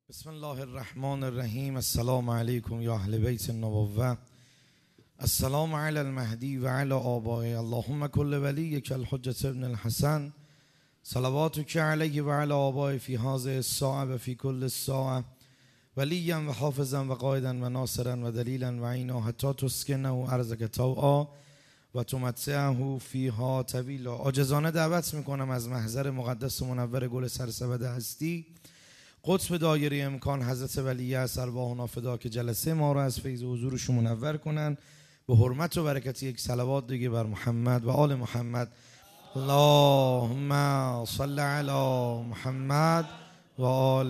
بسم الله الرحمن الرحیم. السلام علیکم یا اهل بیت النبوة. السلام علی المهدی و علی آبائه. اللهم کل ولیک الحجة ابن الحسن صلواتک علیه و علی آبائه فی هذه الساعة و فی کل الساعة ولیا و حافظا و قائدا و ناصرا و دلیلا و عینا حتی تسکنه ارضک طوعا و تمتعه فیها طویلا. عاجزانه دعوت میکنم از محضر مقدس و منور گل سرسبد هستی قطب دایره امکان حضرت ولی اصل ارواحنا فدا که جلسه ما را از فیض حضورشون منور کنن. به حرمت و برکت یک صلوات دیگه بر محمد و آل محمد. اللهم صل علی محمد و آل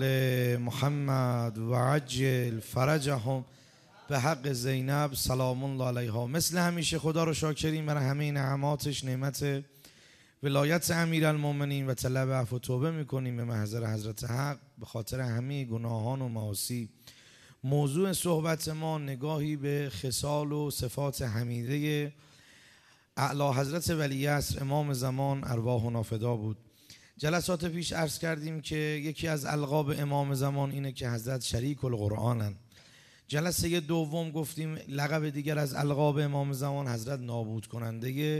محمد و عجل فرجهم به حق زینب سلام الله علیها. مثل همیشه خدا رو شاکریم برای همه نعماتش، نعمت ولایت امیرالمومنین و طلب عفو و توبه میکنیم به محضر حضرت حق به خاطر همه گناهان و معاصی. موضوع صحبت ما نگاهی به خصال و صفات حمیده اعلی حضرت ولی عصر امام زمان ارواحنا فدا بود. جلسات پیش عرض کردیم که یکی از القاب امام زمان اینه که حضرت شریک القرآنن. جلسه دوم گفتیم لقب دیگر از القاب امام زمان حضرت نابود کننده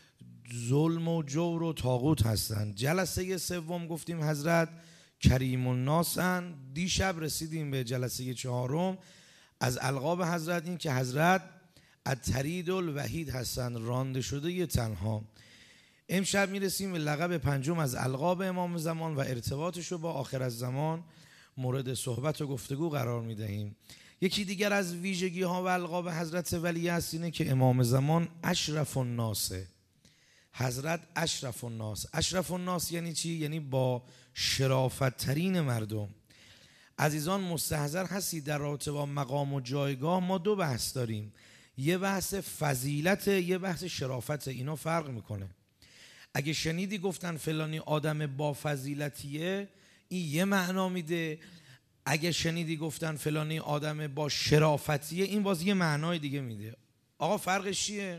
ظلم و جور و طاغوت هستند. جلسه سوم گفتیم حضرت کریم الناسن. دیشب رسیدیم به جلسه چهارم از القاب حضرت این که حضرت الطرید الوحید هستند، رانده شده ی تنها. امشب میرسیم به لقب پنجم از القاب امام زمان و ارتباطش رو با آخر الزمان مورد صحبت و گفتگو قرار میدهیم. یکی دیگر از ویژگی ها و القاب حضرت ولی است اینه که امام زمان اشرف الناسه. حضرت اشرف الناس. اشرف الناس یعنی چی؟ یعنی با شرافت ترین مردم. عزیزان مستحضر هستید در رابطه با مقام و جایگاه ما دو بحث داریم، یه بحث فضیلت، یه بحث شرافت. اینا فرق میکنه. اگه شنیدی گفتن فلانی آدم با فضیلتیه این یه معنا میده، اگه شنیدی گفتن فلانی آدم با شرافتیه این باز یه معنای دیگه میده. آقا فرقش چیه؟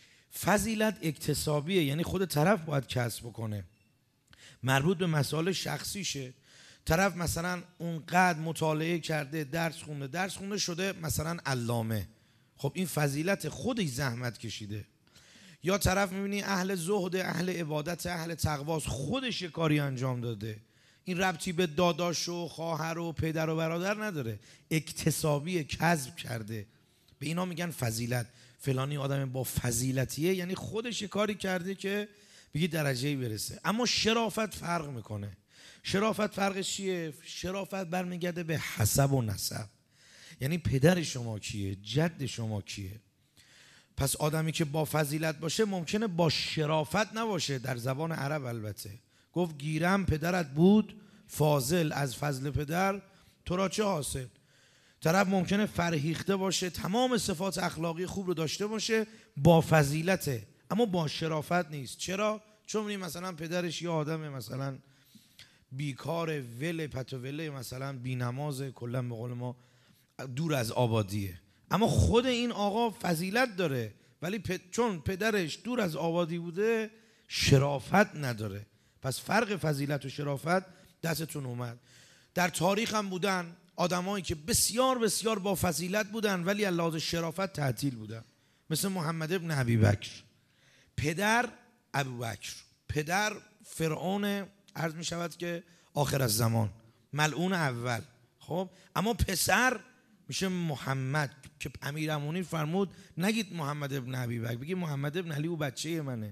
فضیلت اکتسابیه، یعنی خود طرف باید کسب بکنه، مربوط به مسائل شخصیشه. طرف مثلا اونقدر مطالعه کرده، درس خونده شده مثلا علامه، خب این فضیلت، خودش زحمت کشیده. یا طرف میبینی اهل زهد، اهل عبادت، اهل تقواست، خودش یه کاری انجام داده، این ربطی به داداش و خواهر و پدر و برادر نداره، اکتسابی، کسب کرده. به اینا میگن فضیلت. فلانی آدم با فضیلتیه یعنی خودش کاری کرده که به یه درجه‌ای برسه. اما شرافت فرق میکنه. شرافت فرقش چیه؟ شرافت برمیگرده به حسب و نسب، یعنی پدر شما کیه، جد شما کیه. پس آدمی که با فضیلت باشه ممکنه با شرافت نباشه. در زبان عرب البته گفت گیرم پدرت بود فاضل، از فضل پدر تو را چه حاصل. طرف ممکنه فرهیخته باشه، تمام صفات اخلاقی خوب رو داشته باشه، با فضیلته اما با شرافت نیست. چرا؟ چون می‌بینی مثلا پدرش یه آدم مثلا بیکار، ول پتوله، مثلا بی‌نماز، کلا به قول ما دور از آبادیه، اما خود این آقا فضیلت داره ولی چون پدرش دور از آبادی بوده شرافت نداره. پس فرق فضیلت و شرافت دستتون اومد. در تاریخ هم بودن آدمایی که بسیار بسیار با فضیلت بودن ولی از لحاظ شرافت تعطیل بودن، مثل محمد ابن ابی بکر. پدر ابوبکر، پدر فرعون عرض می شود که آخر الزمان، ملعون اول. خب اما پسر میشه محمد که امیرالمومنین فرمود نگید محمد ابن ابی بکر، بگید محمد ابن علی، او بچه منه.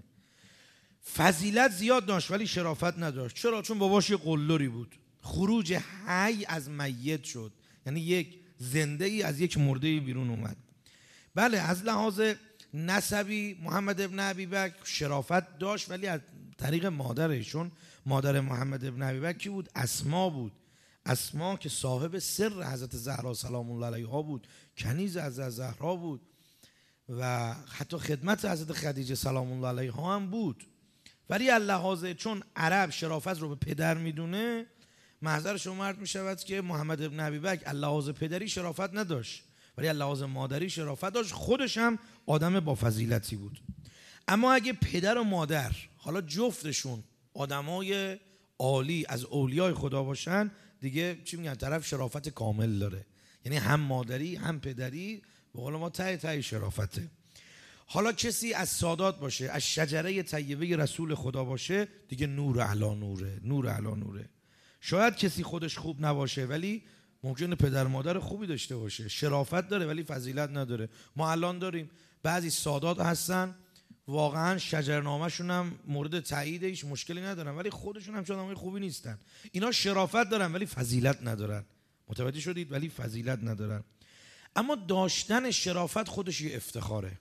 فضیلت زیاد داشت ولی شرافت نداشت. چرا؟ چون باباش یه قلدری بود. خروج حی از میت شد، یعنی یک زنده ای از یک مرده ای بیرون اومد. بله از لحاظ نسبی محمد ابن ابی بکر شرافت داشت ولی از طریق مادرش، چون مادر محمد ابن ابی بکر کی بود؟ اسما بود. اسما که صاحب سر حضرت زهرا سلام الله علیها بود، کنیز حضرت زهرا بود و حتی خدمت حضرت خدیجه سلام الله علیها هم بود. ولی از لحاظ چون عرب شرافت رو به پدر میدونه، محضر شما مرد می شود که محمد ابن ابی بکر از لحاظ پدری شرافت نداشت ولی از لحاظ مادری شرافت داشت، خودش هم آدم با فضیلتی بود. اما اگه پدر و مادر حالا جفتشون آدمای عالی از اولیای خدا باشن دیگه چی میگن، طرف شرافت کامل داره، یعنی هم مادری هم پدری به قول ما ته شرافته. حالا کسی از سادات باشه، از شجره طیبه رسول خدا باشه، دیگه نور علی نوره، نور علی نوره. شاید کسی خودش خوب نباشه ولی ممکنه پدر مادر خوبی داشته باشه، شرافت داره ولی فضیلت نداره. ما الان داریم بعضی سادات هستن واقعا شجرنامه‌شون هم مورد تاییده، هیچ مشکلی ندارن، ولی خودشون هم چون آدمای خوبی نیستن. اینا شرافت دارن ولی فضیلت ندارن. متوجه شدید؟ ولی فضیلت ندارن. اما داشتن شرافت خودش یه افتخاره.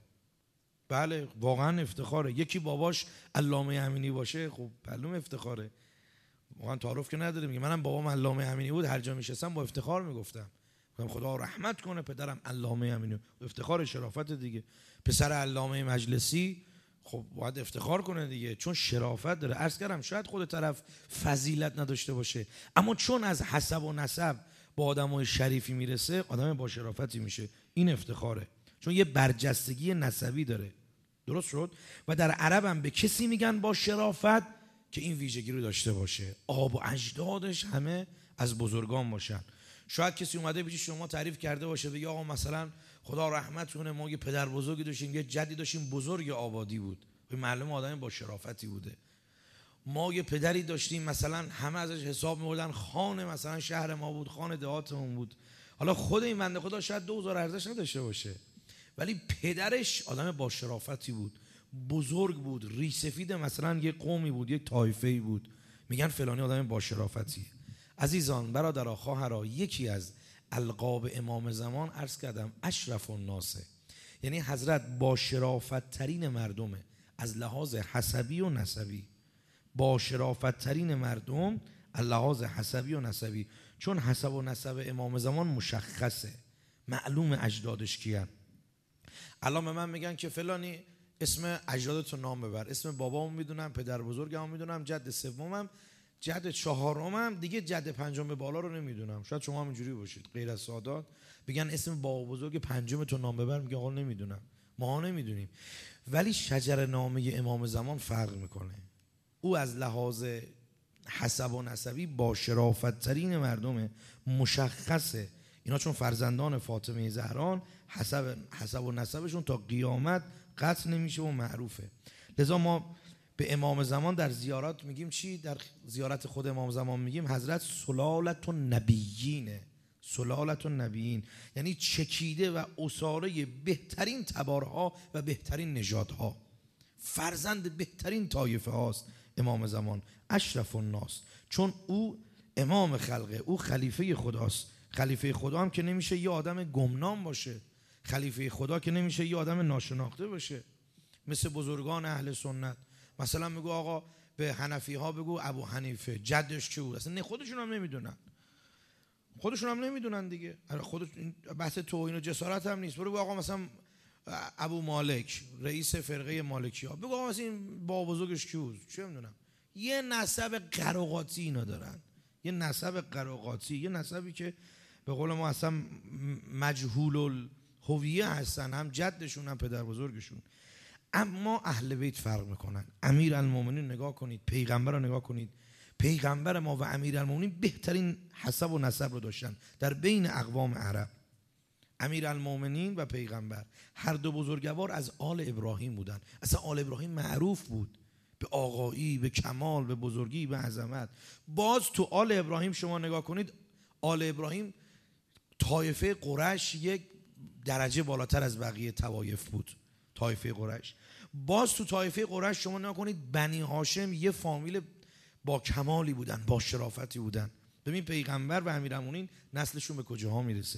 بله واقعا افتخاره. یکی باباش علامه امینی باشه، خب معلوم افتخاره. واقعا تعارف که نداره. میگه منم بابام علامه امینی بود، هر جا میشستم با افتخار میگفتم خدا رحمت کنه پدرم علامه امینی. افتخار شرافت دیگه. پسر علامه مجلسی خب باید افتخار کنه دیگه، چون شرافت داره. عرض کردم شاید خود طرف فضیلت نداشته باشه، اما چون از حسب و نسب با آدمای شریفی میرسه، آدم با شرافتی میشه. این افتخاره، چون یه برجستگی نسبی داره. درست شد؟ و در عرب هم به کسی میگن با شرافت که این ویژگی رو داشته باشه، آب و اجدادش همه از بزرگان باشن. شاید کسی اومده پیش شما تعریف کرده باشه بگه آقا مثلا خدا رحمت کنه ما یه پدر بزرگی داشتیم، یه جدی داشتیم بزرگ آبادی بود، معلومه آدم با شرافتی بوده. ما یه پدری داشتیم مثلا همه ازش حساب می‌بردن، خان مثلا شهر ما بود، خان دهاتمون بود. حالا خود این بنده خدا شاید 2000 ارزش نداشته باشه، ولی پدرش آدم با شرافتی بود، بزرگ بود، ریش‌سفید مثلا یه قومی بود، یک طایفه‌ای بود، میگن فلانی آدم با شرافتیه. عزیزان برادرها خواهرها، یکی از القاب امام زمان عرض کردم اشرف الناس، یعنی حضرت با شرافت ترین مردمه از لحاظ حسبی و نسبی. با شرافت ترین مردم از لحاظ حسبی و نسبی، چون حسب و نسب امام زمان مشخصه، معلوم اجدادش کیان. الان به من میگن که فلانی اسم اجدادتو نام ببر، اسم بابامو میدونم، پدر بزرگمو میدونم، جد سومم، جد چهارمم، دیگه جد پنجم به بالا رو نمیدونم. شاید شما هم اینجوری باشید، غیر از سادات بگن اسم بابا بزرگ پنجم تو نام ببر، میگه آقا نمیدونم. ما نمیدونیم، ولی شجر نامه امام زمان فرق میکنه. او از لحاظ حسب و نسبی با شرافت ترین مردمه، مشخصه. اینا چون فرزندان فاطمه زهران حسب و نسبشون تا قیامت قطع نمیشه و معروفه. لذا ما به امام زمان در زیارات میگیم چی؟ در زیارت خود امام زمان میگیم حضرت سلالت النبیینه، سلالت النبیین، یعنی چکیده و اساره بهترین تبارها و بهترین نژادها، فرزند بهترین طایفه هاست امام زمان، اشرف الناس، چون او امام خلقه، او خلیفه خداست. خلیفه خدا هم که نمیشه یه آدم گمنام باشه، خلیفه خدا که نمیشه یه آدم ناشناخته باشه. مثل بزرگان اهل سنت مثلا میگو آقا به حنفی ها بگو ابو حنیفه جدش کی بود، اصلا خودشون هم نمیدونن، خودشون هم نمیدونن دیگه. خودش بحث توهین و جسارت هم نیست. برو آقا مثلا ابو مالک رئیس فرقه مالکی ها، بگو آقا مثلا این بابا بزرگش کی بود، چه میدونم. یه نسب قراقاتی اینا دارن، یه نسب قراقاتی، یه نسبی که به قول ما اصلا مجهول الهویه هستن، هم جدشون هم پدر بزرگشون. اما اهل بیت فرق میکنن. امیر المومنین نگاه کنید، پیغمبر رو نگاه کنید، پیغمبر ما و امیر المومنین بهترین حسب و نسب رو داشتن در بین اقوام عرب. امیر المومنین و پیغمبر هر دو بزرگوار از آل ابراهیم بودن. اصلا آل ابراهیم معروف بود به آقایی، به کمال، به بزرگی، به عظمت. باز تو آل ابراهیم شما نگاه کنید، آل ابراهیم طایفه قریش یک درجه بالاتر از بقیه طوایف بود. طایفه قریش، باز تو طایفه قریش شما نگاه کنید، بنی هاشم یه فامیل با کمالی بودن، با شرافتی بودن. ببین پیغمبر و امیرالمومنین نسلشون به کجاها میرسه.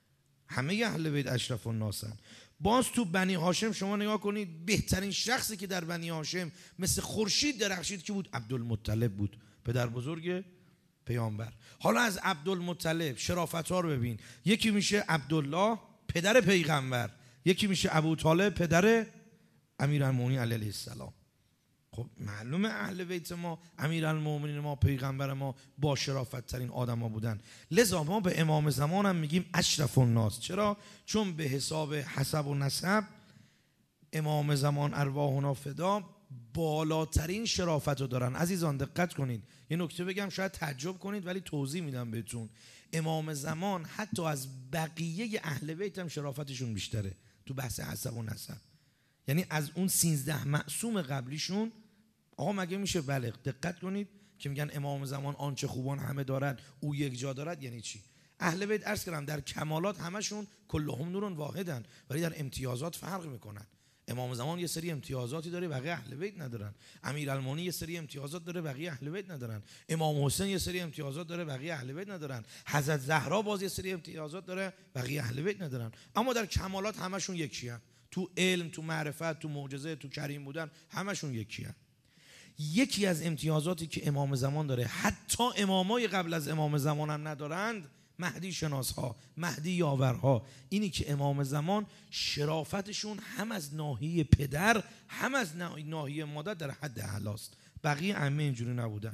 همه اهل بیت اشرف الناسن. باز تو بنی هاشم شما نگاه کنید، بهترین شخصی که در بنی هاشم مثل خورشید درخشید که بود؟ عبدالمطلب بود، پدر بزرگ پیامبر. حالا از عبدالمطلب شرافت‌ها رو ببین، یکی میشه عبدالله پدر پیغمبر، یکی میشه ابوطالب پدر امیرالمومنین علیه السلام. خب معلومه اهل بیت ما، امیرالمومنین ما، پیغمبر ما با شرافت ترین آدم ها بودن. لذا ما به امام زمان هم میگیم اشرف الناس. چرا؟ چون به حساب حسب و نسب امام زمان ارواحنا فدا بالاترین شرافت رو دارن. عزیزان دقت کنید، یه نکته بگم شاید تعجب کنید ولی توضیح میدم بهتون. امام زمان حتی از بقیه اهل بیت هم شرافتشون بیشتره تو بحث حسب و نسب. یعنی از اون 13 معصوم قبلیشون. آقا مگه میشه؟ بله دقت کنید که میگن امام زمان آنچه خوبان همه دارد او یک جا دارد. یعنی چی؟ اهل بیت عرض کردم در کمالات همشون کلهم نور واحدن، ولی در امتیازات فرق میکنن. امام زمان یه سری امتیازاتی داره بقیه اهل بیت ندارن. امیرالمومنین یه سری امتیازات داره بقیه اهل بیت ندارن. امام حسین یه سری امتیازات داره بقیه اهل بیت ندارن. حضرت زهرا باز یه سری امتیازات داره بقیه اهل بیت ندارن. اما در کمالات همشون یکیان. تو علم، تو معرفت، تو معجزه، تو کریم بودن همشون یکیان. یکی از امتیازاتی که امام زمان داره حتی امامای قبل از امام زمان هم ندارند، مهدی شناسها، مهدی یاورها، اینی که امام زمان شرافتشون هم از ناحیه پدر هم از ناحیه مادر در حد اعلاست. بقیه ائمه اینجوری نبودن.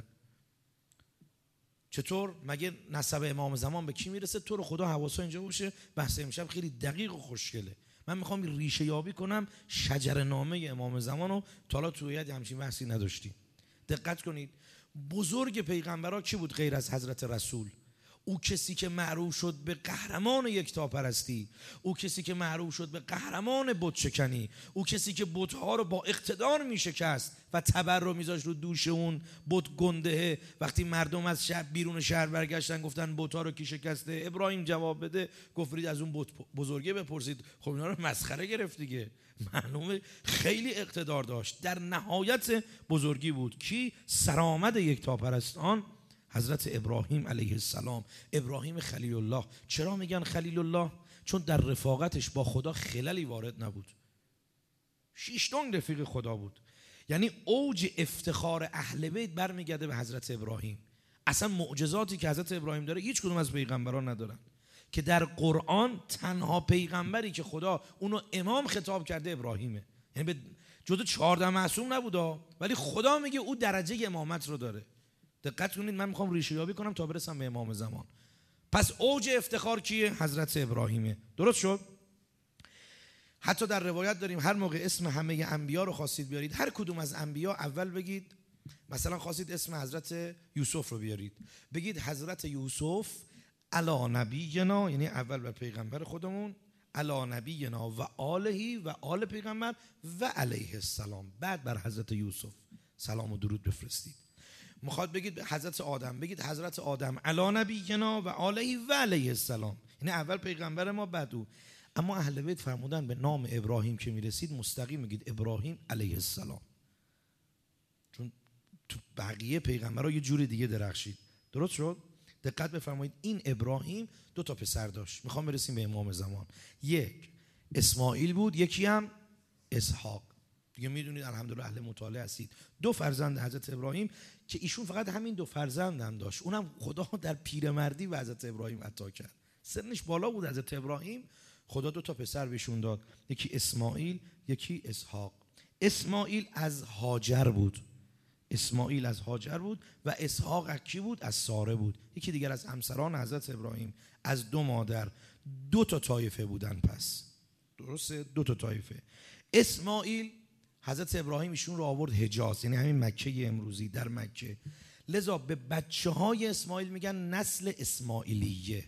چطور؟ مگه نسب امام زمان به کی میرسه؟ تو رو خدا حواسا اینجا باشه، بحث امشب خیلی دقیق و خوشگله. من میخوام ریشه یابی کنم شجرنامه امام زمان رو، تا حالا توی همچین بحثی نداشتیم. دقت کنید، بزرگ پیغمبرها کی بود غیر از حضرت رسول؟ او کسی که معروف شد به قهرمان یکتاپرستی، او کسی که معروف شد به قهرمان بت شکنی، او کسی که بت‌ها رو با اقتدار میشکست و تبر رو میذاشت رو دوش اون بت گنده. وقتی مردم از شهر بیرون شهر برگشتن گفتن بت‌ها رو کی شکسته؟ ابراهیم جواب بده، گفت از اون بت بزرگه بپرسید. خب اینا رو مسخره گرفت دیگه. معلومه خیلی اقتدار داشت، در نهایت بزرگی بود. کی؟ سرآمد یکتاپرستان حضرت ابراهیم علیه السلام، ابراهیم خلیل الله. چرا میگن خلیل الله؟ چون در رفاقتش با خدا خللی وارد نبود. 6 رفیق خدا بود. یعنی اوج افتخار اهل بیت برمیگرده به حضرت ابراهیم. اصلا معجزاتی که حضرت ابراهیم داره هیچ کدوم از پیغمبران ندارن. که در قرآن تنها پیغمبری که خدا اونو امام خطاب کرده ابراهیمه. یعنی به جزو 14 معصوم نبوده، ولی خدا میگه او درجه امامت رو داره. دقت کنید، من میخوام ریشه یابی کنم تا برسم به امام زمان. پس اوج افتخار کیه؟ حضرت ابراهیمه. درست شد؟ حتی در روایت داریم هر موقع اسم همه انبیا رو خواستید بیارید، هر کدوم از انبیا اول بگید، مثلا خواستید اسم حضرت یوسف رو بیارید، بگید حضرت یوسف علی نبینا، یعنی اول بر پیغمبر خودمون، علی نبینا و آله و آل پیغمبر و علیه السلام، بعد بر حضرت یوسف سلام و درود بفرستید. میخواد بگید حضرت آدم، بگید حضرت آدم علی نبینا و آله و علیه السلام، یعنی اول پیغمبر ما بعد او. اما اهل بیت فرمودن به نام ابراهیم که میرسید مستقیم میگید ابراهیم علیه السلام، چون تو بقیه پیغمبرها یه جور دیگه درخشید. درست شد؟ دقت بفرمایید، این ابراهیم 2 پسر داشت. میخوام برسیم به امام زمان. یک اسماعیل بود، یکی هم اسحاق. دیگه میدونید الحمدلله اهل مطالعه هستید. 2 فرزند حضرت ابراهیم که ایشون فقط همین 2 فرزند هم داشت. اونم خدا در پیرمردی به حضرت ابراهیم عطا کرد. سنش بالا بود حضرت ابراهیم، خدا 2 پسر بهشون داد، یکی اسماعیل یکی اسحاق. اسماعیل از هاجر بود، اسماعیل از هاجر بود و اسحاق از کی بود؟ از ساره بود. یکی دیگر از همسران حضرت ابراهیم، از 2 مادر. 2 طایفه بودن. پس درسته؟ 2 طایفه. اسماعیل حضرت ابراهیم ایشون رو آورد حجاز، یعنی همین مکه امروزی، در مکه. لذا به بچه های اسماعیل میگن نسل اسماعیلیه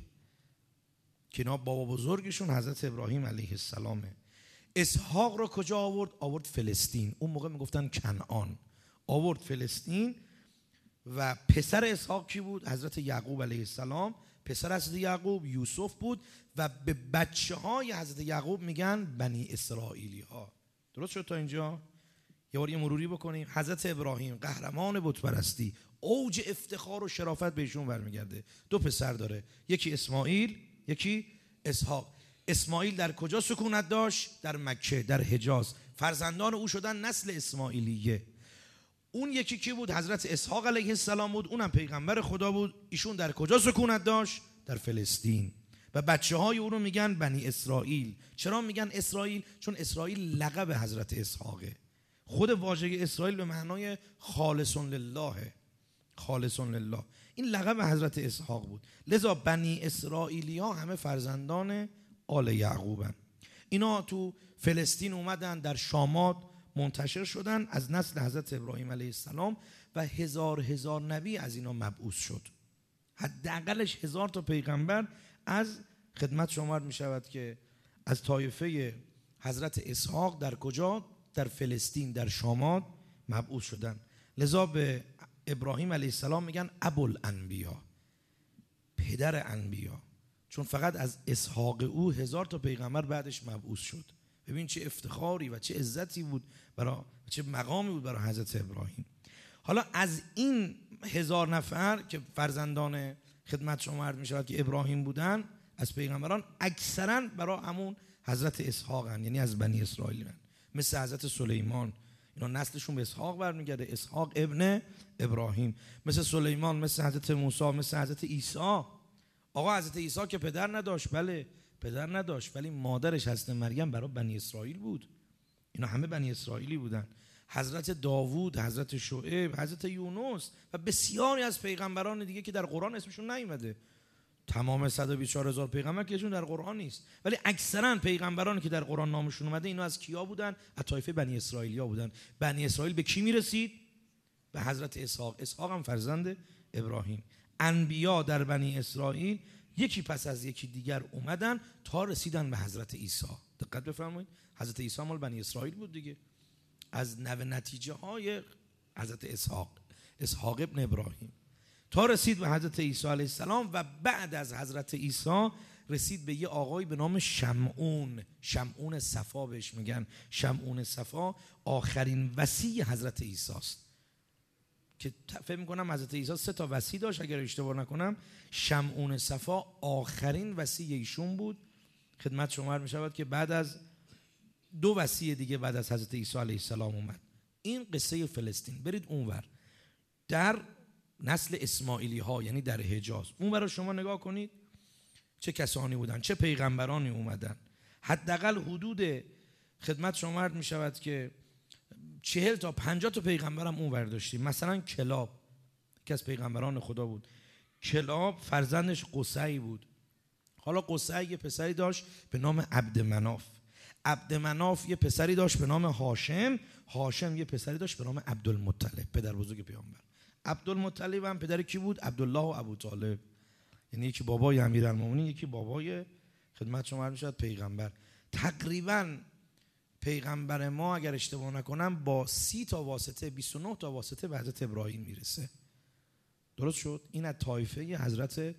که اینا بابا بزرگشون حضرت ابراهیم علیه السلامه. اسحاق رو کجا آورد؟ آورد فلسطین. اون موقع میگفتن کنعان. آورد فلسطین و پسر اسحاق کی بود؟ حضرت یعقوب علیه السلام. پسر حضرت یعقوب یوسف بود و به بچه های حضرت یعقوب میگن بنی اسرائیلی ها. درست شد تا اینجا؟ یه بار یه مروری بکنیم. حضرت ابراهیم قهرمان بت پرستی، اوج افتخار و شرافت بهشون برمیگرده. 2 پسر داره، یکی اسماعیل یکی اسحاق. اسماعیل در کجا سکونت داشت؟ در مکه، در حجاز. فرزندان او شدن نسل اسماعیلیه. اون یکی کی بود؟ حضرت اسحاق علیه السلام بود، اونم پیغمبر خدا بود. ایشون در کجا سکونت داشت؟ در فلسطین. و بچه های او رو میگن بنی اسرائیل. چرا میگن اسرائیل؟ چون اسرائیل لقب حضرت اسحاقه. خود واژه اسرائیل به معنای خالص لله، خالص لله، این لقب حضرت اسحاق بود. لذا بنی اسرائیلی ها همه فرزندان آل یعقوبن. اینا تو فلسطین اومدن، در شامات منتشر شدن از نسل حضرت ابراهیم علیه السلام و هزار نبی از اینا مبعوث شد. حداقلش 1000 تا پیغمبر از خدمت شما می شود که از طایفه حضرت اسحاق در کجا؟ در فلسطین، در شامات مبعوث شدن. لذا به ابراهیم علیه السلام میگن ابوالانبیا، پدر انبیا، چون فقط از اسحاق او 1000 تا پیغمبر بعدش مبعوث شد. ببین چه افتخاری و چه عزتی بود چه مقامی بود برای حضرت ابراهیم. حالا از این 1000 نفر که فرزندان خدمت شما عرض می شود که ابراهیم بودن، از پیغمبران اکثرا برای همون حضرت اسحاق هن، یعنی از بنی اسرائیل هن. مثل حضرت سلیمان، اینا نسلشون به اسحاق برمیگرده، اسحاق ابن ابراهیم. مثل سلیمان، مثل حضرت موسی، مثل حضرت عیسی. آقا حضرت عیسی که پدر نداشت، بله پدر نداشت، ولی مادرش حضرت مریم برای بنی اسرائیل بود. اینا همه بنی اسرائیلی بودن. حضرت داوود، حضرت شعیب، حضرت یونس و بسیاری از پیغمبران دیگه که در قرآن اسمشون نیومده. تمام 124,000 پیغمبر که اسمشون در قرآن نیست، ولی اکثرا پیغمبرانی که در قرآن نامشون اومده اینا از کیا بودن؟ از طایفه بنی اسرائیلیا بودن. بنی اسرائیل به کی میرسید؟ به حضرت اسحاق. اسحاق هم فرزند ابراهیم. انبیا در بنی اسرائیل یکی پس از یکی دیگر اومدن تا رسیدن به حضرت عیسی. دقت بفرمایید، حضرت عیسی مال بنی اسرائیل بود دیگه، از نتیجه های حضرت اسحاق ابن ابراهیم تا رسید به حضرت عیسی علیه السلام و بعد از حضرت عیسی رسید به یه آقایی به نام شمعون صفا بهش میگن. شمعون صفا آخرین وصی حضرت عیسی است که فکر میکنم حضرت عیسی 3 تا وصی داشت اگر اشتباه نکنم. شمعون صفا آخرین وصی ایشون بود. خدمت شما عرض میشود که بعد از 2 وصی دیگه بعد از حضرت عیسی علیه السلام اومد. این قصه فلسطین. برید اونور در نسل اسماعیلی ها، یعنی در حجاز، اون برای شما نگاه کنید چه کسانی بودن، چه پیغمبرانی اومدن. حداقل حدود خدمت شما عرض میشود که 40 تا 50 تا پیغمبرم اون ور داشتیم. مثلا کلاب که از پیغمبران خدا بود. کلاب فرزندش قصی بود. حالا قصی یه پسری داشت به نام عبدمناف. عبدمناف یه پسری داشت به نام هاشم. هاشم یه پسری داشت به نام عبدالمطلب، پدر بزرگ پیامبر. عبدالمطلب هم پدر کی بود؟ عبدالله و ابوطالب، یعنی یکی بابای امیرالمومنین، یکی بابای خدمت شما عرض می‌شود پیغمبر. تقریبا پیغمبر ما اگر اشتباه نکنم با 30 تا واسطه 29 تا واسطه به حضرت ابراهیم میرسه. درست شد؟ این از طایفه حضرت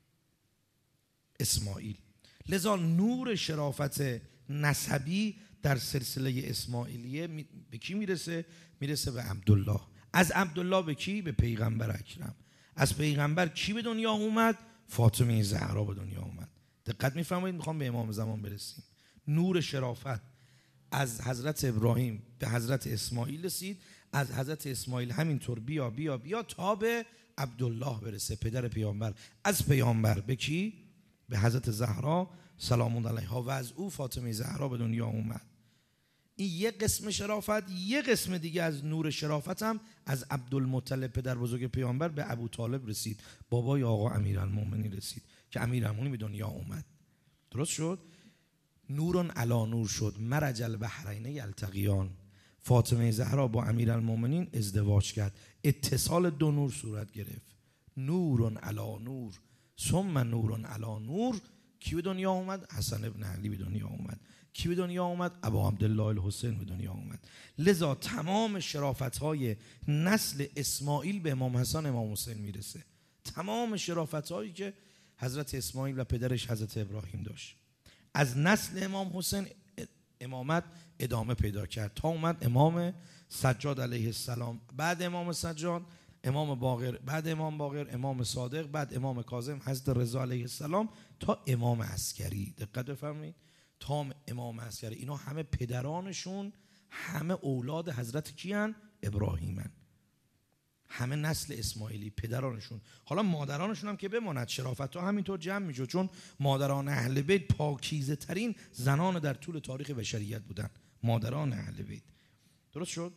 اسماعیل. لذا نور شرافت نسبی در سلسله اسماعیلیه به کی میرسه؟ میرسه به عبدالله. از عبدالله به کی؟ به پیغمبر اکرم. از پیغمبر کی به دنیا اومد؟ فاطمه زهرا به دنیا اومد. دقت میفرمایید، میخوام به امام زمان برسیم. نور شرافت از حضرت ابراهیم به حضرت اسماعیل رسید، از حضرت اسماعیل همینطور بیا بیا بیا تا به عبدالله برسه، پدر پیامبر. از پیامبر به کی؟ به حضرت زهرا سلام الله علیها و از او فاطمه زهرا به دنیا اومد. این یک قسم شرافت. یک قسم دیگه از نور شرافت هم از عبدالمطلب پدر بزرگ پیامبر به ابوطالب رسید، بابای آقا امیرالمومنین رسید که امیرالمومنین به دنیا اومد. درست شد؟ نورون علا نور شد، مرج البحرین یلتقیان. فاطمه زهرا با امیرالمومنین ازدواج کرد، اتصال 2 نور صورت گرفت. نورون علا نور ثم نورون علا نور. کی به دنیا اومد؟ حسن ابن علی به دنیا اومد. کی به دنیا اومد؟ ابا عبدالله الحسین به دنیا اومد. لذا تمام شرافت‌های نسل اسماعیل به امام حسن امام حسین میرسه. تمام شرافت‌هایی که حضرت اسماعیل و پدرش حضرت ابراهیم داشت. از نسل امام حسین امامت ادامه پیدا کرد تا اومد امام سجاد علیه السلام. بعد امام سجاد امام باقر، بعد امام باقر امام صادق، بعد امام کاظم حضرت رضا علیه السلام تا امام عسکری. دقت بفرمایید، تا امام عسکری. اینا همه پدرانشون همه اولاد حضرت کیان؟ ابراهیمن. همه نسل اسماعیلی پدرانشون. حالا مادرانشون هم که بماند شرافت ها همینطور جمع میشد، چون مادران اهل بیت پاکیزه ترین زنان در طول تاریخ بشریت بودن، مادران اهل بیت. درست شد؟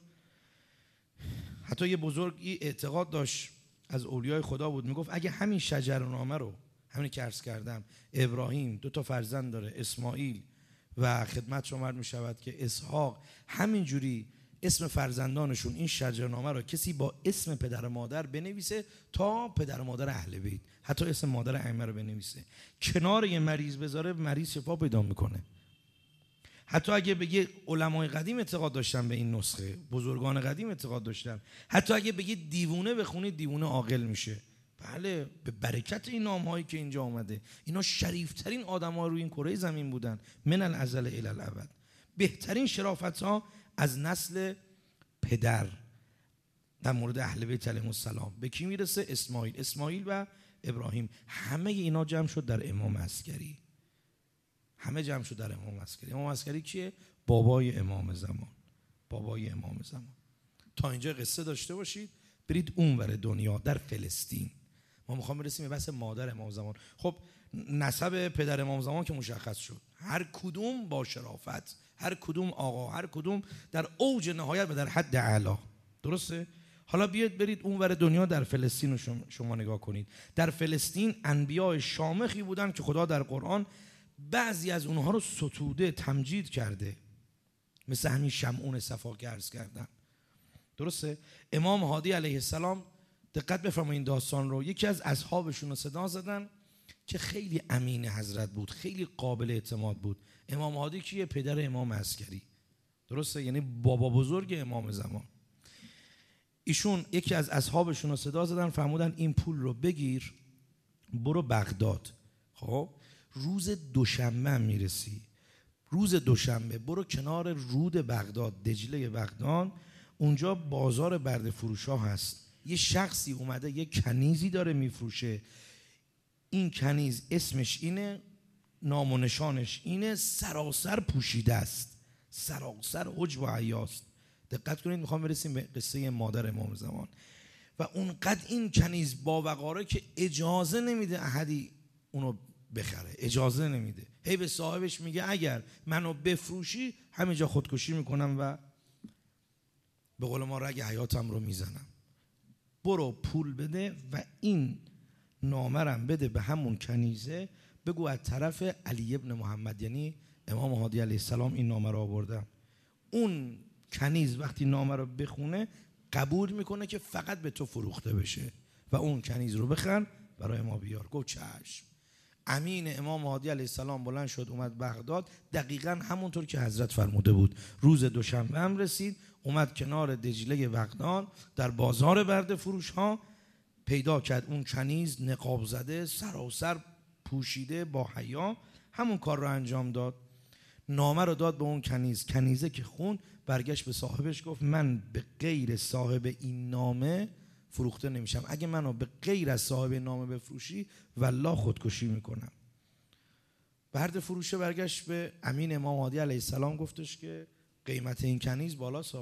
حتی یه بزرگی اعتقاد داشت از اولیای خدا بود، میگفت اگه همین شجرنامه رو، همین که عرض کردم، ابراهیم 2 تا فرزند داره، اسماعیل و خدمت شما عرض میشود که اسحاق، همینجوری اسم فرزندانشون این شجرنامه رو کسی با اسم پدر و مادر بنویسه تا پدر و مادر اهل بیت، حتی اسم مادر ائمه رو بنویسه، کنار یه مریض بذاره، مریض شفا پیدا میکنه. حتی اگه بگه علمای قدیم اعتقاد داشتن به این نسخه، بزرگان قدیم اعتقاد داشتن، حتی اگه بگه دیوونه بخونید دیوونه عاقل میشه. بله، به برکت این نام‌هایی که اینجا اومده، اینا شریفترین آدم‌ها روی این کره زمین بودن، من الازل الی الابد. بهترین شرافت‌ها از نسل پدر در مورد اهل بیت علیهم السلام به کی میرسه؟ اسماعیل و ابراهیم. همه اینا جمع شد در امام عسکری. همه جمع شد در امام عسکری. امام عسکری کیه؟ بابای امام زمان. بابای امام زمان. تا اینجا قصه داشته باشید، برید اونور دنیا در فلسطین. ما میخوام برسیم به بحث مادر امام زمان. خب نسب پدر امام زمان که مشخص شد، هر کدوم با شرافت، هر کدوم آقا، هر کدوم در اوج نهایت و در حد اعلا. درسته؟ حالا بیاید برید اونور دنیا در فلسطین رو شما نگاه کنید. در فلسطین انبیاء شامخی بودن که خدا در قرآن بعضی از اونها رو ستوده، تمجید کرده، مثل همین شمعون صفا که عرض کردم. درسته؟ امام هادی علیه السلام، دقت بفرمایید این داستان رو، یکی از اصحابشون رو صدا زدن که خیلی امین حضرت بود، خیلی قابل اعتماد بود. امام هادی کیه؟ پدر امام عسکری. درسته؟ یعنی بابا بزرگ امام زمان. ایشون یکی از اصحابشون رو صدا زدن، فرمودن این پول رو بگیر برو بغداد. خب روز دوشنبه میرسی، روز دوشنبه برو کنار رود بغداد، دجله بغداد، اونجا بازار برده فروش ها هست. یه شخصی اومده یه کنیزی داره میفروشه، این کنیز اسمش اینه، نام و نشانش اینه، سراسر پوشیده است، سراسر حجب و عیاست. دقت کنید، میخوام برسیم به قصه مادر امام زمان. و اونقدر این کنیز با وقاره که اجازه نمیده احدی اونو بخره، اجازه نمیده. هی به صاحبش میگه اگر منو بفروشی همینجا خودکشی میکنم و به قول ما رگ حیاتم رو میزنم. برو پول بده و این نامرم بده به همون کنیزه، بگو از طرف علی ابن محمد، یعنی امام هادی علیه السلام این نامه رو آوردم. اون کنیز وقتی نامه رو بخونه قبول میکنه که فقط به تو فروخته بشه و اون کنیز رو بخر برای ما بیار. گفت چشم. امین امام هادی علیه السلام بلند شد اومد بغداد، دقیقاً همونطور که حضرت فرموده بود. روز دوشنبه هم رسید، اومد کنار دجله بغداد در بازار برده فروش ها، پیدا کرد اون کنیز نقاب زده، سراسر پوشیده با حیا، همون کار رو انجام داد. نامه رو داد به اون کنیز. کنیزه که خوند برگشت به صاحبش گفت من به غیر صاحب این نامه فروخته نمیشم، اگه منو به غیر از صاحب نامه بفروشی والله خودکشی میکنم. برده فروشه برگشت به امین امام هادی علیه السلام گفتش که قیمت این کنیز بالاست.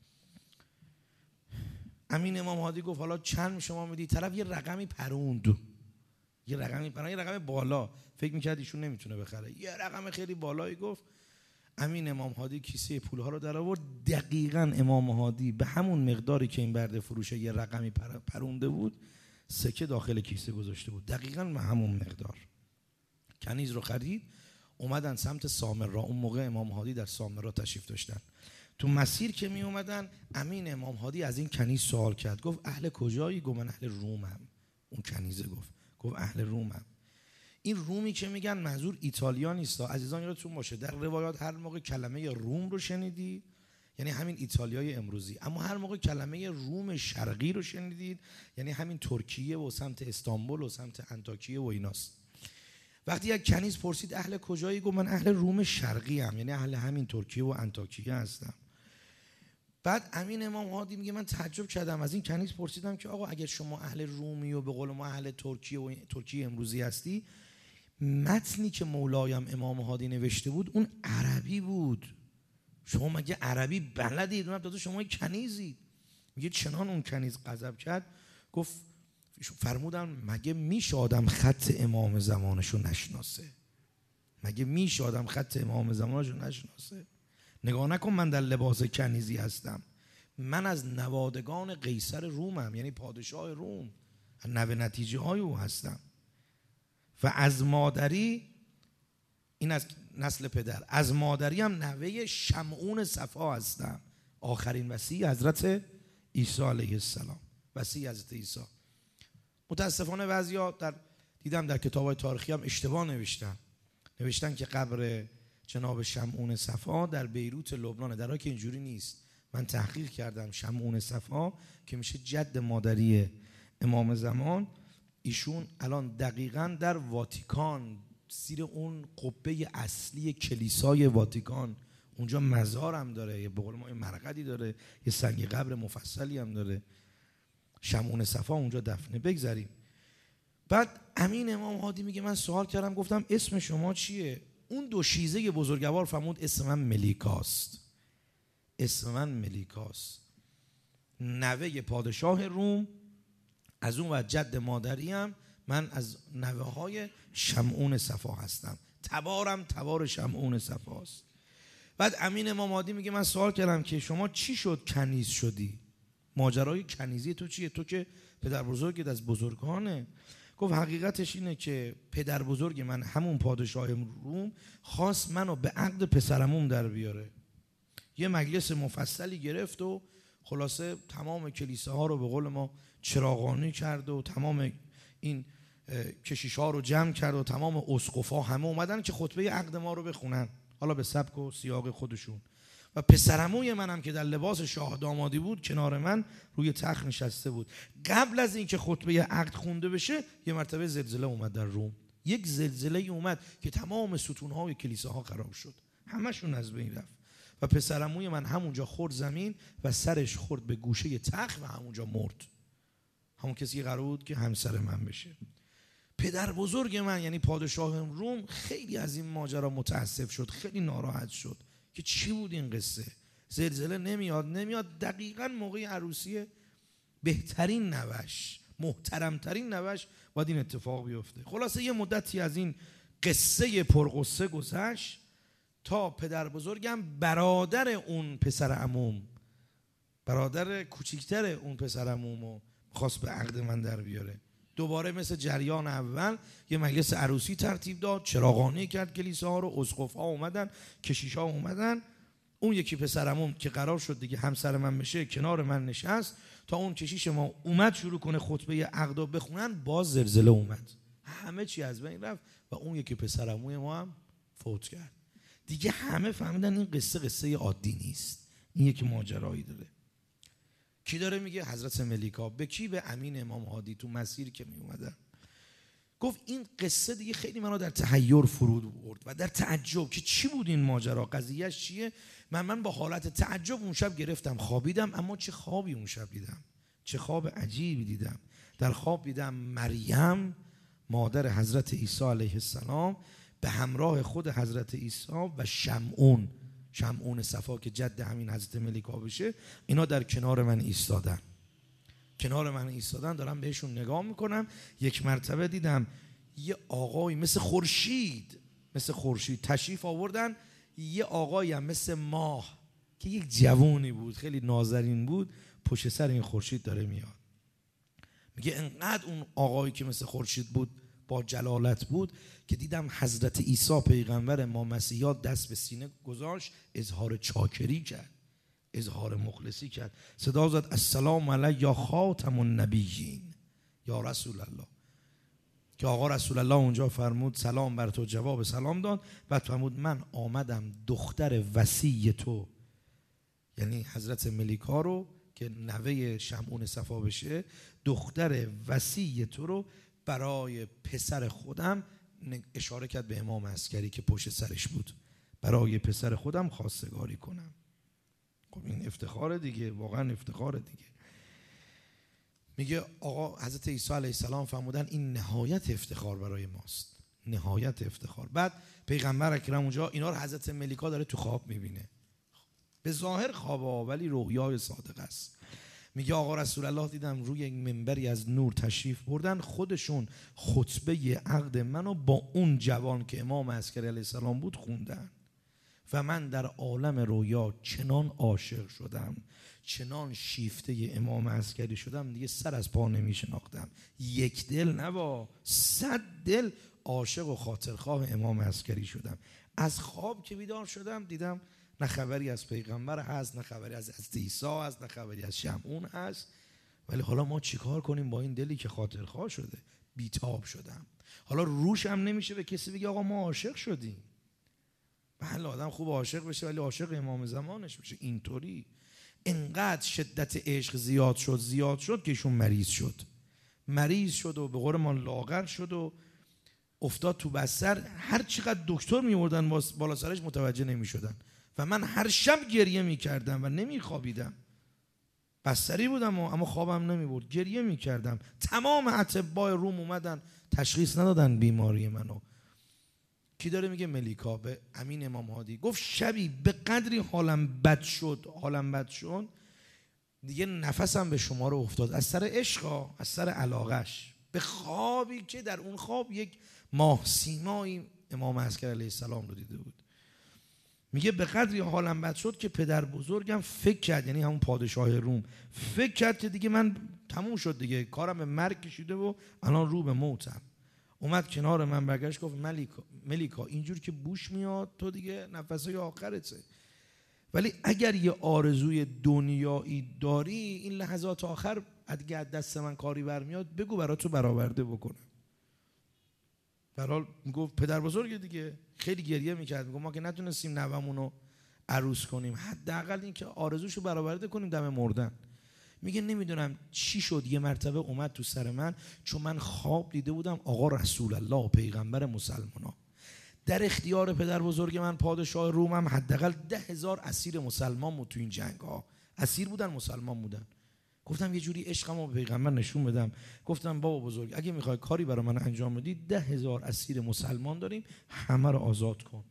امین امام هادی گفت حالا چند شما میدی؟ طرف یه رقمی پروند، یه رقم بالا، فکر میکرد ایشون نمیتونه بخره، یه رقم خیلی بالایی گفت. امین امام هادی کیسه پولها رو در آورد، دقیقاً امام هادی به همون مقداری که این برده فروشه یه رقمی پرونده بود، سکه داخل کیسه گذاشته بود، دقیقاً به همون مقدار. کنیز رو خرید، اومدن سمت سامرا. اون موقع امام هادی در سامرا تشریف داشتن. تو مسیر که می اومدن، امین امام هادی از این کنیز سوال کرد، گفت اهل کجایی؟ گفت من اهل رومم. اون کنیزه گفت اهل رومم. این رومی که میگن منظور ایتالیا نیست عزیزان، یادتون باشه در روایات هر موقع کلمه روم رو شنیدی یعنی همین ایتالیای امروزی، اما هر موقع کلمه روم شرقی رو شنیدید یعنی همین ترکیه و سمت استانبول و سمت انطاکیه و ایناست. وقتی یک کنیز پرسید اهل کجایی؟ گفت من اهل روم شرقی ام، یعنی اهل همین ترکیه و انطاکیه هستم. بعد امین امام هادی میگه من تعجب کردم از این کنیز، پرسیدم که آقا اگر شما اهل رومی و به قول ما اهل ترکیه و ترکیه امروزی هستی، متنی که مولایم امام هادی نوشته بود اون عربی بود، شما مگه عربی بلدید؟ اونم داده شما کنیزید. میگه چنان اون کنیز غضب کرد، گفت فرمودن مگه میشه آدم خط امام زمانشو نشناسه؟ مگه میشه آدم خط امام زمانشو نشناسه؟ نگاه نکن من در لباس کنیزی هستم، من از نوادگان قیصر رومم، یعنی پادشاه روم، نوه نتیجه های او هستم. و از مادری، این از نسل پدر، از مادری هم نوه شمعون صفا هستم. آخرین وصی حضرت عیسی علیه السلام، وصی حضرت عیسی. متاسفانه بعضیا دیدم در کتاب‌های تاریخی هم اشتباه نوشتن که قبر جناب شمعون صفا در بیروت لبنان، در حالی که اینجوری نیست. من تحقیق کردم، شمعون صفا که میشه جد مادری امام زمان، ایشون الان دقیقاً در واتیکان، زیر اون قبه اصلی کلیسای واتیکان، اونجا مزار هم داره، یه به قول ما مرقدی داره، یه سنگ قبر مفصلی هم داره. شمعون صفا اونجا دفنه. بگذاریم. بعد امین امام هادی میگه من سوال کردم، گفتم اسم شما چیه؟ اون دوشیزه بزرگوار فرمود اسم من ملیکاست. اسم من ملیکاست، نوه پادشاه روم، از اون و جد مادریم، من از نوه های شمعون صفا هستم، تبارم تبار شمعون صفاست. بعد امین امام هادی میگه من سوال کردم که شما چی شد کنیز شدی؟ ماجرای کنیزی تو چیه؟ تو که پدر بزرگت از بزرگانه. گفت حقیقتش اینه که پدر بزرگ من همون پادشاه روم خواست منو به عقد پسرعموم در بیاره. یه مجلس مفصلی گرفت و خلاصه تمام کلیساها رو به قول ما چراغانی کرد و تمام این کشیش‌ها رو جمع کرد و تمام اسقف‌ها همه اومدن که خطبه عقد ما رو بخونن، حالا به سبک و سیاق خودشون. و پسرعموی منم که در لباس شاه دامادی بود کنار من روی تخت نشسته بود. قبل از اینکه خطبه عقد خونده بشه یه مرتبه زلزله اومد در روم. یک زلزله اومد که تمام ستون‌های کلیساها خراب شد، همشون از بین رفت و پسرعموی من همونجا خورد زمین و سرش خورد به گوشه تخت و همونجا مرد. همون کسی قرار بود که همسر من بشه. پدر بزرگ من یعنی پادشاه روم خیلی از این ماجرا متاسف شد، خیلی ناراحت شد که چی بود این قصه؟ زلزله نمیاد دقیقاً موقع عروسی بهترین نوش، محترمترین نوش باید این اتفاق بیفته. خلاصه یه مدتی از این قصه پرقصه گذشت تا پدر بزرگم برادر اون پسر عموم، برادر کوچیکتر اون پسر عمومو خواست به عقد من در بیاره. دوباره مثل جریان اول یه مجلس عروسی ترتیب داد، چراغانی کرد کلیساها رو، اسقف‌ها اومدن، کشیش‌ها اومدن. اون یکی پسرمون که قرار شد دیگه همسر من بشه کنار من نشست تا اون کشیش ما اومد شروع کنه خطبه عقد رو بخونن، باز زلزله اومد، همه چی از بین رفت و اون یکی پسرموی ما هم فوت کرد. دیگه همه فهمیدن این قصه عادی نیست، این یکی ماجرایی داره. کی داره میگه؟ حضرت ملیکا. به کی؟ به امین امام هادی. تو مسیر که می اومدن گفت این قصه دیگه خیلی منو در تحیر فرود برد و در تعجب که چی بود این ماجرا، قضیهش چیه. من با حالت تعجب اون شب گرفتم خوابیدم، اما چه خوابی اون شب دیدم، چه خواب عجیبی دیدم. در خواب دیدم مریم مادر حضرت عیسی علیه السلام به همراه خود حضرت عیسی و شمعون صفا که جد همین حضرت ملیکا بشه، اینا در کنار من ایستادن، دارم بهشون نگاه میکنم. یک مرتبه دیدم یه آقای مثل خورشید تشریف آوردن، یه آقایی هم مثل ماه که یک جوونی بود خیلی نازنین بود پشت سر این خورشید داره میاد. میگه انقدر اون آقایی که مثل خورشید بود با جلالت بود که دیدم حضرت عیسی پیغمبر ما مسیحا دست به سینه گذاشت، اظهار چاکری کرد، اظهار مخلصی کرد، صدا زد السلام علی یا خاتم النبیین یا رسول الله، که آقا رسول الله اونجا فرمود سلام بر تو، جواب سلام داد. بعد فرمود من آمدم دختر وصی تو، یعنی حضرت ملیکا رو که نوه شمعون صفا بشه، دختر وصی تو رو برای پسر خودم، اشاره کرد به امام عسکری که پشت سرش بود، برای پسر خودم خواستگاری کنم. خب این افتخار دیگه، واقعا افتخار دیگه. میگه آقا حضرت عیسی علیه السلام فرمودن این نهایت افتخار برای ماست، نهایت افتخار. بعد پیغمبر اکرم اونجا اینا رو حضرت ملیکا داره تو خواب میبینه، به ظاهر خوابه ولی رویای صادق است. میگه آقا رسول الله دیدم روی یک منبری از نور تشریف بردن، خودشون خطبه عقد منو با اون جوان که امام عسکری علیه السلام بود خوندن و من در عالم رویا چنان عاشق شدم، چنان شیفته امام عسکری شدم دیگه سر از پا نمی شناختم. یک دل نبا 100 دل عاشق و خاطرخواه امام عسکری شدم. از خواب که بیدار شدم دیدم نه خبری از پیغمبر هست، نه خبری از عیسی هست، نه خبری از شمعون هست. ولی حالا ما چیکار کنیم با این دلی که خاطرخواه شده، بیتاب شدم؟ حالا روش هم نمیشه به کسی بگه آقا ما عاشق شدیم. بله آدم خوب عاشق بشه ولی عاشق امام زمانش بشه. اینطوری انقدر شدت عشق زیاد شد که ایشون مریض شد و به قول ما لاغر شد و افتاد تو بستر. هر چقدر دکتر میوردن بالا سرش متوجه نمیشدن و من هر شب گریه میکردم و نمیخوابیدم. بستری بودم اما خوابم نمیبرد، گریه میکردم. تمام اطباء روم اومدن تشخیص ندادن بیماری منو. کی داره میگه؟ ملیکا به امین امام هادی. گفت شبی به قدری حالم بد شد دیگه نفسم به شما رو افتاد، از سر عشق، از سر علاقش، به خوابی که در اون خواب یک ماه سیمایی امام عسکر علیه السلام رو دیده بود. میگه به قدری حالم بد شد که پدر بزرگم فکر کرد، یعنی همون پادشاه روم، فکر کرد که دیگه من تموم شد دیگه، کارم به مرگ کشیده و الان رو به موتم. اومد کنار من برگشت گفت ملیکا اینجور که بوش میاد تو دیگه نفسای آخرته، ولی اگر یه آرزوی دنیایی داری این لحظات آخر اگه از دست من کاری برمیاد بگو براتو برآورده بکنم. برحال میگفت پدر بزرگ دیگه خیلی گریه میکرد، میگفت ما که نتونستیم نوامونو عروس کنیم، حداقل این که آرزوشو برآورده کنیم دم مردن. میگه نمیدونم چی شد یه مرتبه اومد تو سر من، چون من خواب دیده بودم آقا رسول الله پیغمبر مسلمانا در اختیار پدر بزرگ من پادشاه رومم حداقل 10,000 اسیر مسلمان بود تو این جنگ ها، اسیر بودن مسلمان بودن. گفتم یه جوری عشقمو به پیغمبر نشون بدم. گفتم بابا بزرگ اگه میخوای کاری برای من انجام بدی 10,000 اسیر مسلمان داریم، همه رو آزاد کن.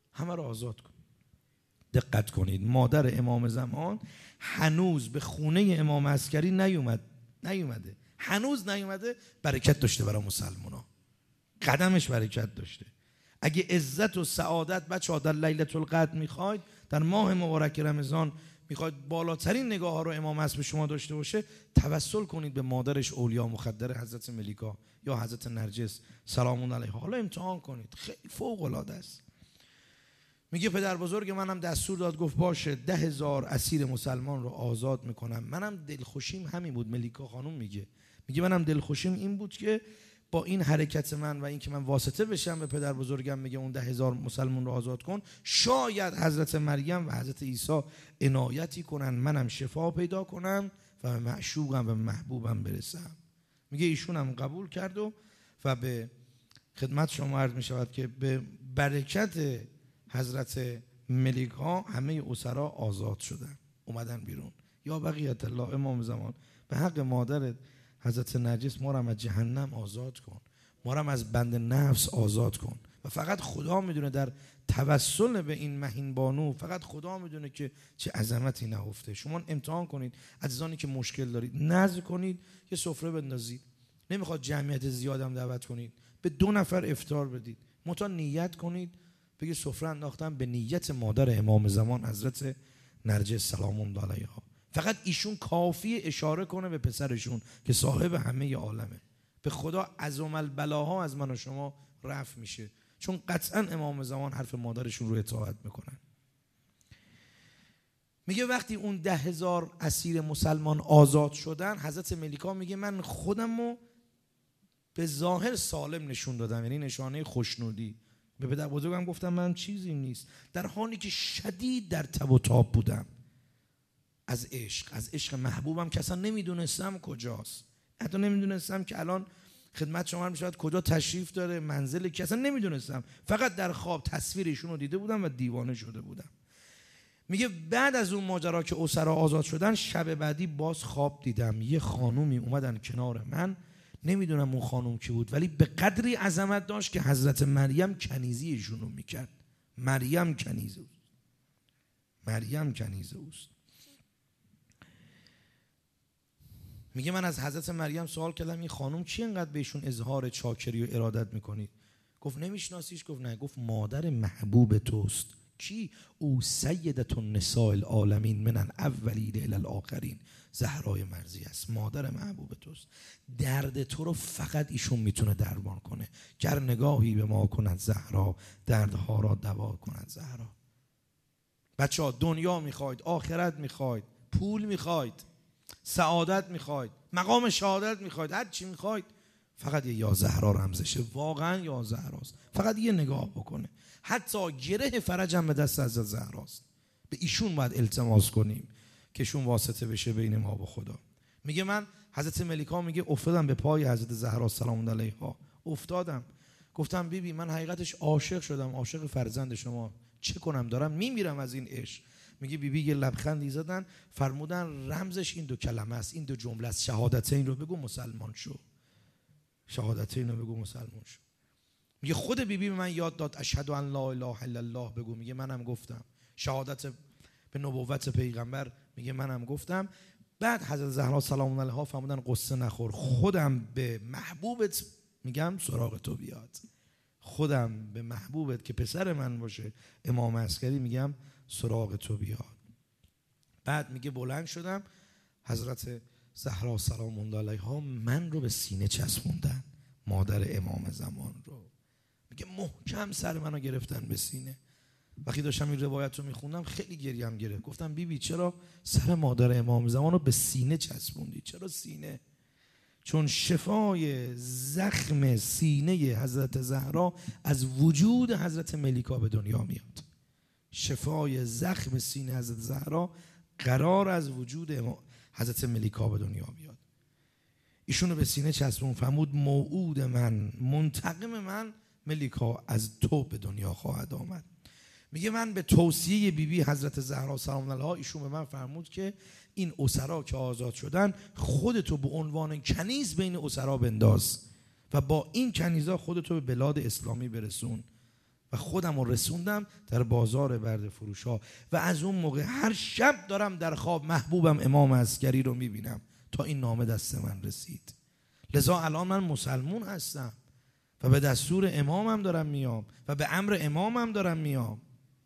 دقت کنید مادر امام زمان هنوز به خونه امام عسکری نیومده، هنوز نیومده، برکت داشته برای مسلمانا، قدمش برکت داشته. اگه عزت و سعادت بچه‌ها در لیلة القدر میخواید، در ماه مبارک رمضان میخواید بالاترین نگاه ها رو امام عصر به شما داشته باشه، توسل کنید به مادرش اولیا مخدر حضرت ملیکا یا حضرت نرجس سلام علیها. حالا امتحان کنید، خیلی فوق العاده است. میگه پدر بزرگ منم دستور داد، گفت باشه 10,000 اسیر مسلمان رو آزاد میکنم. منم دلخوشیم همین بود. ملیکا خانوم میگه منم دلخوشیم این بود که با این حرکت من و این که من واسطه بشم به پدر بزرگم میگه اون 10,000 مسلمان رو آزاد کن، شاید حضرت مریم و حضرت عیسی عنایتی کنن منم شفا پیدا کنم و به معشوقم و محبوبم برسم. میگه ایشون هم قبول کرد و به خدمت شما عرض میشود که به برکت حضرت ملیکا همه اسرا آزاد شدن، اومدن بیرون. یا بقیت الله امام زمان به حق مادرت حضرت نرجس ما رو از جهنم آزاد کن، ما رو از بند نفس آزاد کن. و فقط خدا میدونه در توسل به این مهین بانو، فقط خدا میدونه که چه عظمتی نهفته. شما امتحان کنید عزیزانی که مشکل دارید، نذر کنید یه سفره بندازید، نمیخواد جمعیت زیادم دعوت کنید، به 2 نفر افطار بدید، متا نیت کنید بگید سفره انداختم به نیت مادر امام زمان حضرت نرجس سلام الله علیها. فقط ایشون کافی اشاره کنه به پسرشون که صاحب همه عالمه. به خدا عظم البلاها از من و شما رفع میشه، چون قطعا امام زمان حرف مادرشون رو اطاعت میکنن. میگه وقتی اون 10,000 اسیر مسلمان آزاد شدن، حضرت ملیکا میگه من خودمو به ظاهر سالم نشون دادم، یعنی نشانه خوشنودی. به پدر بزرگم گفتم من چیزی نیست، در حالی که شدید در تب و تاب بودم از عشق محبوبم که اصلا نمیدونستم کجاست، حتی نمیدونستم که الان خدمت شما میشود کجا تشریف داره، منزلی که اصلا نمیدونستم، فقط در خواب تصویر ایشون رو دیده بودم و دیوانه شده بودم. میگه بعد از اون ماجرا که اسرا آزاد شدن، شب بعدی باز خواب دیدم یه خانومی اومدن کنار من، نمیدونم اون خانوم کی بود، ولی به قدری عظمت داشت که حضرت مریم کنیزی ایشون رو میکرد. مریم کنیزه اوست. میگه من از حضرت مریم سوال کردم این خانوم چی انقدر بهشون اظهار چاکری و ارادت میکنید؟ گفت نمیشناسیش؟ گفت نه. گفت مادر محبوب توست. کی؟ او سیدة النساء العالمین من الاولین الی الاخرین، زهرای مرضی است، مادر محبوب توست. درد تو رو فقط ایشون میتونه درمان کنه. گر نگاهی به ما کند زهرا، دردها را دوا کند زهرا. بچه ها دنیا میخواید، آخرت میخواید، پول میخواید، سعادت میخواید، مقام شهادت میخواید، هر چی میخواید، فقط یه یا زهرا رمزشه. واقعا یا زهراست. فقط یه نگاه بکنه. حتی گره فرجم به دست حضرت زهراست. به ایشون باید التماس کنیم که ایشون واسطه بشه بین ما و خدا. میگه من، حضرت ملیکا میگه افتادم به پای حضرت زهرا سلام علیها، افتادم، گفتم بیبی من حقیقتش عاشق شدم، عاشق فرزند شما، چه کنم، دارم میمیرم از این عشق. میگه بیبی یه لبخندی زدن، فرمودن رمزش این دو کلمه است، این دو جمله است، شهادتین رو بگو مسلمان شو. شهادتین رو بگو مسلمان شو. میگه خود بیبی به من یاد داد اشهد ان لا اله الا الله بگو. میگه منم گفتم. شهادت به نبوت پیغمبر، میگه منم گفتم. بعد حضرت زهرا سلام علیها فرمودن قصه نخور، خودم به محبوبت میگم سراغ تو بیاد. خودم به محبوبت که پسر من باشه، امام عسکری، میگم سراغ تو بیاد. بعد میگه بلند شدم، حضرت زهرا سلام علیها من رو به سینه چسبوندن، مادر امام زمان رو. میگه محکم سر منو گرفتن به سینه. وقتی داشتم این روایت رو میخوندم خیلی گریم گرفت. گفتم بیبی چرا سر مادر امام زمان رو به سینه چسبوندی؟ چرا سینه؟ چون شفای زخم سینه حضرت زهرا از وجود حضرت ملیکا به دنیا میاد. شفای زخم سینه حضرت زهرا قرار از وجود حضرت ملیکا به دنیا بیاد. ایشونو به سینه چسبون، فرمود موعود من، منتقم من، ملیکا از تو به دنیا خواهد آمد. میگه من به توصیه بیبی حضرت زهرا سلام علیها، ایشون به من فرمود که این اسرا که آزاد شدن، خودتو به عنوان کنیز بین اسرا بنداز و با این کنیزا خودتو به بلاد اسلامی برسون. و خودم رو رسوندم در بازار برده فروش ها و از اون موقع هر شب دارم در خواب محبوبم امام عسکری رو میبینم تا این نامه دست من رسید. لذا الان من مسلمون هستم و به دستور امامم دارم میام و به امر امامم دارم میام.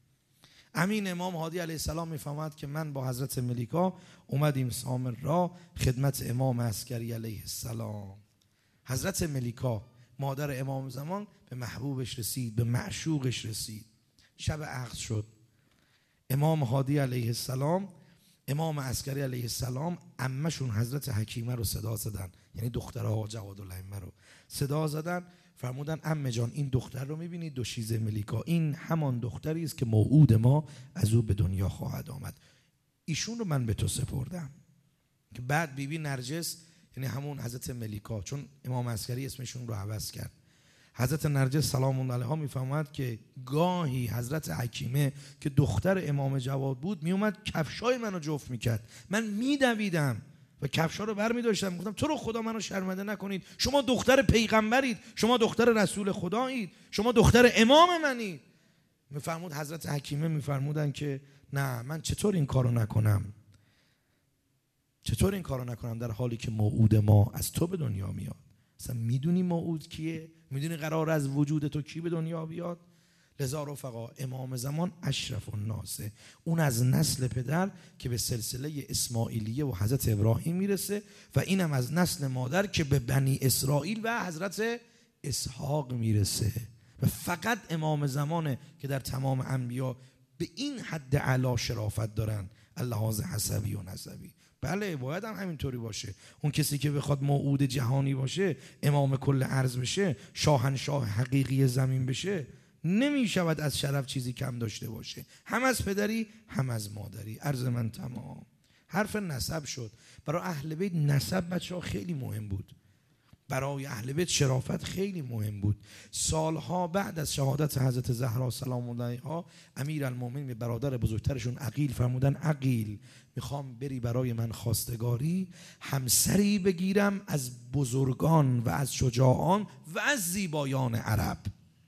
امین امام هادی علیه السلام میفهمد که من با حضرت ملیکا اومدیم سامر را خدمت امام عسکری علیه السلام. حضرت ملیکا مادر امام زمان به محبوبش رسید، به معشوقش رسید. شب عقد شد. امام هادی علیه السلام، امام عسکری علیه السلام، عمه‌شون حضرت حکیمه رو صدا زدن، یعنی دختر آقا جوادالائمه رو صدا زدن، فرمودن عمه جان این دختر رو میبینید، دوشیزه ملیکا، این همان دختری است که موعود ما از او به دنیا خواهد آمد. ایشون رو من به تو سپردم. که بعد بیبی نرجس، یعنی همون حضرت ملیکا، چون امام عسکری اسمشون رو عوض کرد، حضرت نرجس سلام علیها میفهمد که گاهی حضرت حکیمه که دختر امام جواد بود میومد کفشای منو جفت میکرد، من میدویدم و کفشا رو برمی داشتم، گفتم تو رو خدا منو شرمنده نکنید، شما دختر پیغمبرید، شما دختر رسول خدایید، شما دختر امام منید. میفرمود حضرت حکیمه میفرمودن که نه، من چطور این کارو نکنم، چطور این کارو نکنم در حالی که موعود ما از تو به دنیا میاد. اصلا میدونی موعود کیه؟ میدونی قرار از وجود تو کی به دنیا بیاد؟ لذا رفقا امام زمان اشرف الناس، اون از نسل پدر که به سلسله اسماعیلیه و حضرت ابراهیم میرسه و اینم از نسل مادر که به بنی اسرائیل و حضرت اسحاق میرسه و فقط امام زمانه که در تمام انبیا به این حد اعلی شرافت دارن، اللحاظ حسبی و نسبی. بله باید هم همینطوری باشه. اون کسی که بخواد موعود جهانی باشه، امام کل ارض بشه، شاهنشاه حقیقی زمین بشه، نمیشود از شرف چیزی کم داشته باشه، هم از پدری هم از مادری. عرض من تمام. حرف نسب شد. برای اهل بیت نسب بچه‌ها خیلی مهم بود، برای اهل بیت شرافت خیلی مهم بود. سالها بعد از شهادت حضرت زهرا سلام علیها، امیرالمومنین به برادر بزرگترشون عقیل فرمودن عقیل میخوام بری برای من خواستگاری، همسری بگیرم از بزرگان و از شجاعان و از زیبایان عرب،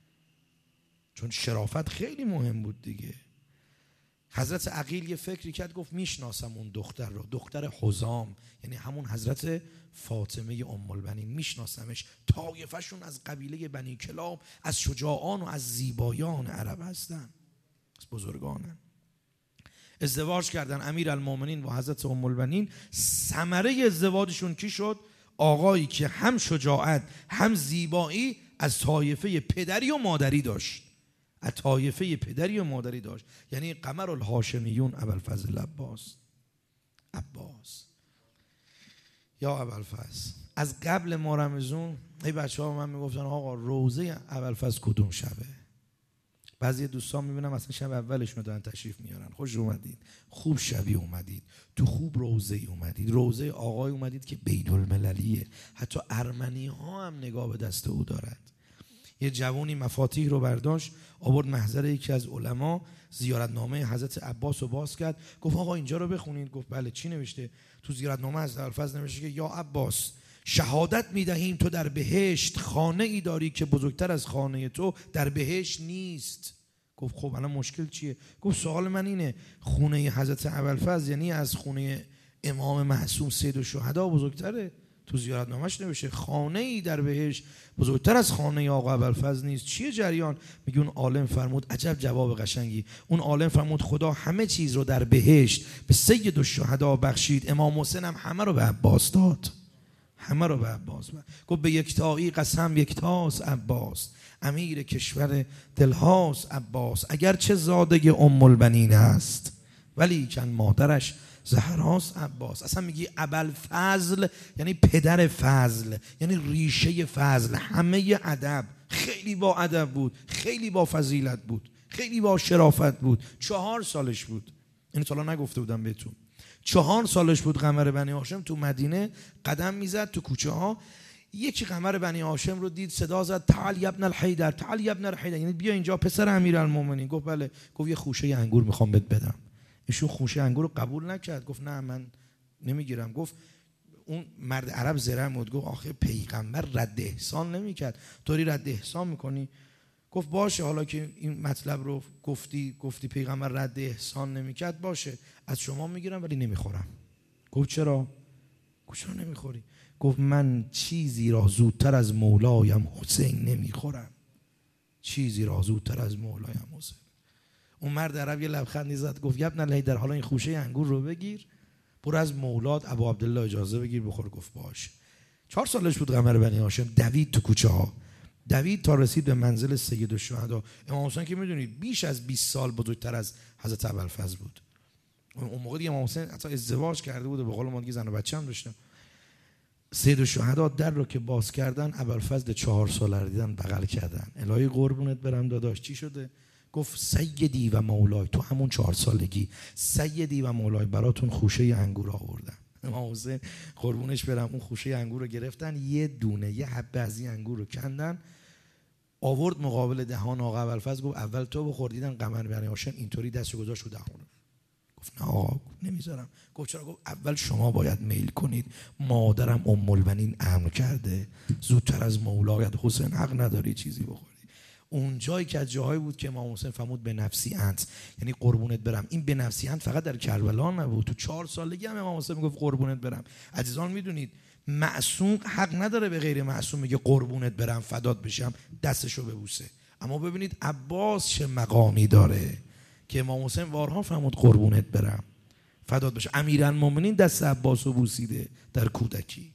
چون شرافت خیلی مهم بود دیگه. حضرت عقیل یه فکری کرد، گفت میشناسم اون دختر رو، دختر حزام، یعنی همون حضرت فاطمه ام البنین، میشناسمش، طایفه‌شون از قبیله بنی کلاب، از شجاعان و از زیبایان عرب هستن، از بزرگانن. ازدواج کردن امیرالمومنین و حضرت ام البنین. ثمره ازدواجشون کی شد؟ آقایی که هم شجاعت هم زیبایی از طایفه پدری و مادری داشت. از طایفه پدری و مادری داشت، یعنی قمر الهاشمیون ابوالفضل عباس. یا ابوالفضل از قبل ما رمضان ای بچه‌ها من میگفتن آقا روزه ابوالفضل کدوم شبه؟ بعضی دوستان میبینم مثلا شب اولشون دارن تشریف میارن، خوش اومدید، خوب شبی اومدید، تو خوب روزه اومدید، روزه آقای اومدید که بین المللیه، حتی ارمنی ها هم نگاه به دست او دارد. یه جوانی مفاتیح رو برداشت آورد محضر یکی از علما، زیارتنامه حضرت عباس رو باز کرد، گفت آقا اینجا رو بخونید. گفت بله. چی نوشته؟ تو زیارتنامه حضرت ابوالفضل نوشته که یا عباس شهادت میدهیم تو در بهشت خانه ای داری که بزرگتر از خانه تو در بهشت نیست. گفت خب الان مشکل چیه؟ گفت سوال من اینه خونه حضرت ابوالفضل یعنی از خونه امام معصوم سید الشهدا بزرگتره؟ تو زیارتنامه‌اش نوشته خانه ای در بهشت بزرگتر از خانه آقا ابوالفضل نیست. چیه جریان؟ میگه اون عالم فرمود، عجب جواب قشنگی، اون عالم فرمود خدا همه چیز رو در بهشت به سید الشهدا بخشید، امام حسین هم همه رو به عباس داد، همه رو به عباس داد. گفت به یکتایی قسم یکتاست عباس، امیر کشور دلهاست عباس، اگرچه زاده ام البنین است ولی کن مادرش زهراست عباس. اصلا میگی ابوالفضل یعنی پدر فضل، یعنی ریشه فضل، همه ادب، خیلی با ادب بود، خیلی با فضیلت بود، خیلی با شرافت بود. 4 سالش بود، این تا الان نگفته بودم بهتون، 4 سالش بود قمر بنی هاشم تو مدینه قدم میزد تو کوچه ها، یکی قمر بنی هاشم رو دید، صدا زد تعال ابن الحیدر، تعال ابن الحیدر، یعنی بیا اینجا پسر امیرالمومنین. گفت بله. گفت یه خوشه انگور میخوام بهت بدم. ایشون خوشه انگور رو قبول نکرد، گفت نه من نمیگیرم. گفت اون مرد عرب زرم بود، گفت آخه پیغمبر رد احسان نمیکرد، طوری رد احسان میکنی؟ گفت باشه حالا که این مطلب رو گفتی پیغمبر رد احسان نمیکرد، باشه از شما میگیرم ولی نمیخورم. گفت چرا؟ گفت چرا نمیخوری؟ گفت من چیزی را زودتر از مولایم حسین نمیخورم، چیزی را زودتر از مولایم حسین. اون مرد عرب یه لبخندی زد، گفت ابن الحیدر حالا این خوشه انگور رو بگیر، برو از مولاد ابو عبدالله اجازه بگیر بخور. گفت باشه. 4 سالش بود قمر بنی هاشم، دوید تو کوچه ها، دوید تا رسید به منزل سید الشهدا. امام حسین که میدونید بیش از 20 سال بزرگتر از حضرت ابوالفضل بود. اون موقع دیگه امام حسین حتی ازدواج کرده بود و به قول ما دیگه زن و بچه هم داشتن. سید الشهدا در رو که باز کردن، ابوالفضل 4 ساله رو دیدن بغل کردن، الهی قربونت برم داداش چی شده؟ گفت سیدی و مولای، تو همون 4 سالگی سیدی و مولای براتون خوشه انگور آوردم. امام حسین قربونش برم اون خوشه انگور رو گرفتن، یه دونه یه حبه از این انگور رو کندن آورد مقابل دهان آقا ابوالفضل، گفت اول تو بخور. دیدن قمر بنی هاشم اینطوری دستو گذاشت رو دهان. گفت نه آقا نمیذارم. گفت چرا؟ گفت اول شما باید میل کنید، مادرم ام البنین امر کرده، زودتر از مولایت حسین حق نداری چیزی بخوری. اون جایی که از جاهایی بود که امام حسین فرمود به نفسی انت، یعنی قربونت برم. این به نفسی انت فقط در کربلا نبود، تو 4 سالگی هم امام حسین میگفت قربونت برم. عزیزان میدونید معصوم حق نداره به غیر معصوم میگه قربونت برم فدات بشم دستشو ببوسه. اما ببینید عباس چه مقامی داره که امام حسین بارها فرمود قربونت برم فدات بشم. امیرالمومنین دست عباس رو بوسیده در کودکی.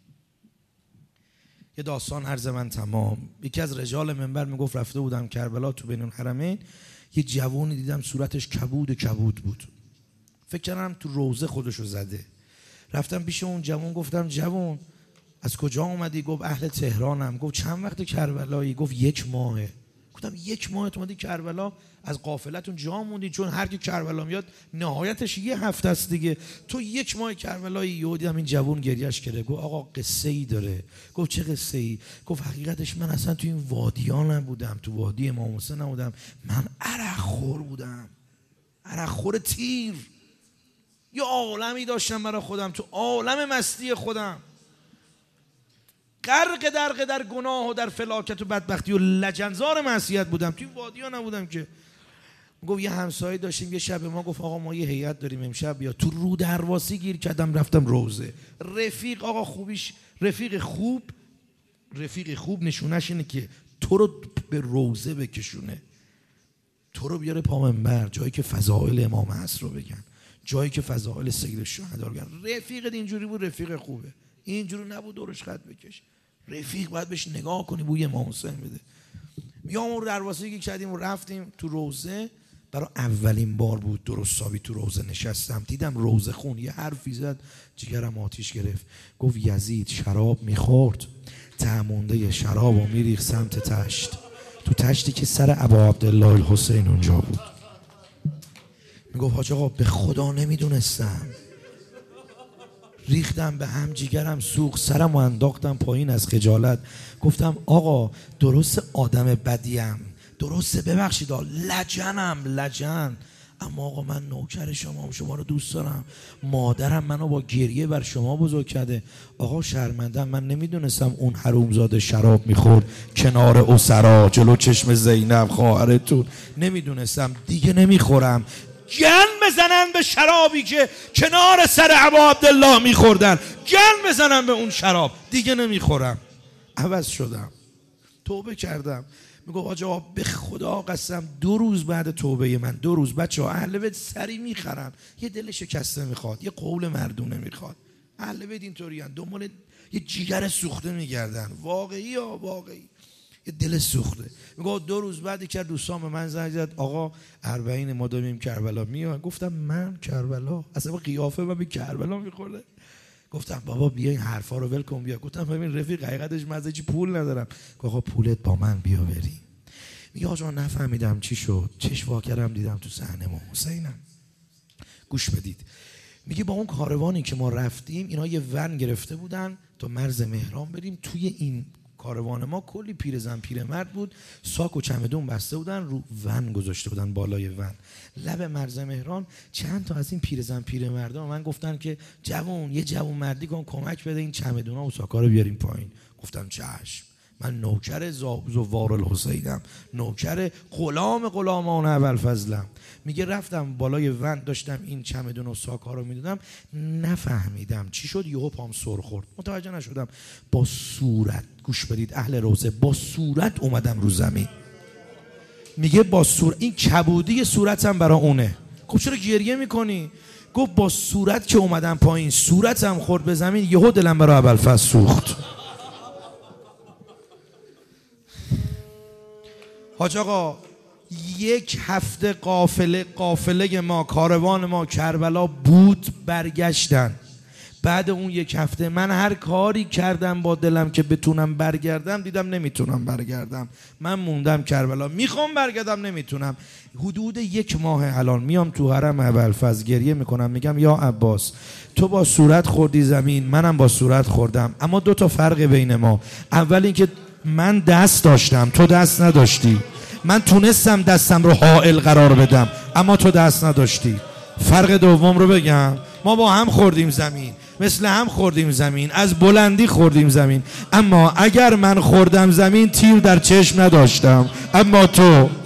یه داستان عرض من تمام. یکی از رجال منبر میگفت رفته بودم کربلا تو بین الحرمین، یه جوانی دیدم صورتش کبود بود، فکر کردم تو روزه خودشو زده. رفتم پیش اون جوان گفتم جوان از کجا اومدی؟ گفت اهل تهرانم. گفت چند وقت کربلایی؟ گفت 1 ماهه. گفتم 1 ماه اومدی کربلا؟ از قافلتون جا موندی؟ چون هر کی کربلا میاد نهایتش 1 هفته است دیگه، تو 1 ماه کربلایی. یهو دیدم این جوون گریش کرده. گفت آقا قصه ای داره. گفت چه قصه ای؟ گفت حقیقتش من اصلا تو این وادی‌ها نبودم، تو وادی امام حسین نبودم، من عرق خور بودم، عرق خور تیر، یه عالمی داشتم برای خودم، تو عالم مستی خودم، غرق در گناه و در فلاکت و بدبختی و لجنزار معصیت بودم، توی وادی ها نبودم که. گفت یه همسایه داشتیم یه شب ما گفت آقا ما یه هیئت داریم امشب بیا. تو رو درواسی گیر کردم رفتم روزه. رفیق آقا خوبیش رفیق خوب نشونش اینه که تو رو به روزه بکشونه، تو رو بیاره پا منبر، جایی که فضائل امام عصر رو بگن، جایی که فضائل سید الشهدا رو بگن. رفیقت اینجوری بود رفیق خوبه، اینجوری نبود دورش خط بکش. رفیق باید بهش نگاه کنی بوی امام حسین بده. میگه اون درواسی که کردیم و رفتیم تو روزه، برای اولین بار بود درستابی تو روزه نشستم، دیدم روزه خون یه حرفی زد جگرم آتیش گرفت. گفت یزید شراب میخورد، تعمونده شراب و میریخ سمت تشت، تو تشتی که سر ابا عبدالله الحسین اونجا بود. میگفت حاج آقا به خدا نمیدونستم، ریختم به هم، جیگرم سوخت، سرم و انداختم پایین از خجالت. گفتم آقا درست آدم بدیم، درسته ببخشید لجن، اما آقا من نوکر شما رو دوست دارم، مادرم منو با گریه بر شما بزرگ کرده. آقا شرمندم، من نمیدونستم اون حرومزاده شراب میخورد کنار اسرا جلو چشم زینب خواهرتون، نمیدونستم، دیگه نمیخورم. گن بزنن به شرابی که کنار سر ابا عبدالله میخوردن، گن بزنن به اون شراب، دیگه نمیخورم. عوض شدم، توبه کردم. میگه آقا به خدا قسم 2 روز بعد توبه من، 2 روز بچه ها اهل بیت سری میخرن، یه دل شکسته میخواد، یه قول مردونه میخواد. اهل بیت اینطوریان، دنبال یه جیگر سوخته میگردن، واقعی یه دل سوخته. میگه 2 روز بعد که دوستان به من زنگ زد آقا 40 ما داریم کربلا میاد. گفتم من کربلا؟ اصلا قیافه من به کربلا میخوره. گفتم بابا بیا این حرفا رو ول کن بیا. گفتم ببین رفیق حقیقتش من چی پول ندارم. آقا پولت با من بیا بریم. میگه آقا نفهمیدم چی شد، چش واکرم دیدم تو صحنه ما حسینم. گوش بدید. میگه با اون کاروانی که ما رفتیم اینا یه ون گرفته بودن تا مرز مهران بریم. توی این کاروان ما کلی پیرزن پیرمرد بود، ساک و چمدون بسته بودن، رو ون گذاشته بودن بالای ون لب مرز مهران. چند تا از این پیرزن پیرمردا من گفتن که جوون یه جوون مردی کن کمک بده این چمدونا و ساکا رو بیاریم پایین. گفتم چشم، من نوکر زوار الحسینم، نوکر غلامان ابوالفضلم. میگه رفتم بالای ون داشتم این چمدون و ساکا رو میدادم، نفهمیدم چی شد، یهو پام سر خورد، متوجه نشدم. با صورت، گوش بدید اهل روزه، با صورت اومدم رو زمین. میگه با صورت، این کبودی صورتم برا اونه. خب چرا گریه میکنی؟ گفت با صورت که اومدم پایین، صورتم خورد به زمین، یهو دلم برا ابوالفضل سوخت. حاج آقا 1 هفته قافله ما، کاروان ما کربلا بود، برگشتن. بعد اون 1 هفته من هر کاری کردم با دلم که بتونم برگردم، دیدم نمیتونم برگردم. من موندم کربلا، میخوام برگردم نمیتونم. حدود 1 ماه الان میام تو حرم ابوالفضل گریه میکنم، میگم یا عباس تو با صورت خوردی زمین، منم با صورت خوردم، اما 2 تا فرق بین ما. اول اینکه من دست داشتم، تو دست نداشتی. من تونستم دستم رو حائل قرار بدم، اما تو دست نداشتی. فرق دوم رو بگم، ما با هم خوردیم زمین، مثل هم خوردیم زمین، از بلندی خوردیم زمین، اما اگر من خوردم زمین تیر در چشم نداشتم، اما تو